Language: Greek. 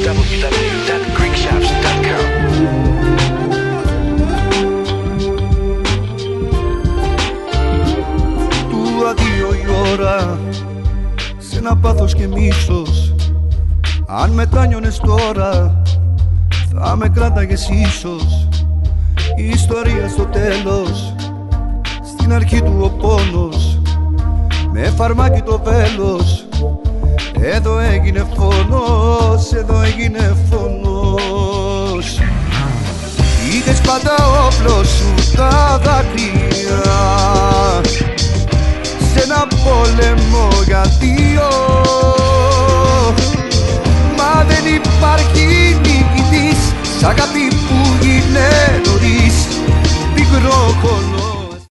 www.greekshops.com. Του αδείο η ώρα, σε ένα πάθος και μίσος. Αν μετάνιωνες τώρα, θα με κράταγες ίσως. Η ιστορία στο τέλος, στην αρχή του ο πόνος. Με φαρμάκι το βέλος, εδώ έγινε φόνος, εδώ έγινε φόνος. Είχες πάντα όπλο σου τα δάκρυα, σε ένα πόλεμο για δύο. Μα δεν υπάρχει νικητής, σ' αγάπη που είναι νωρίς. Μικρό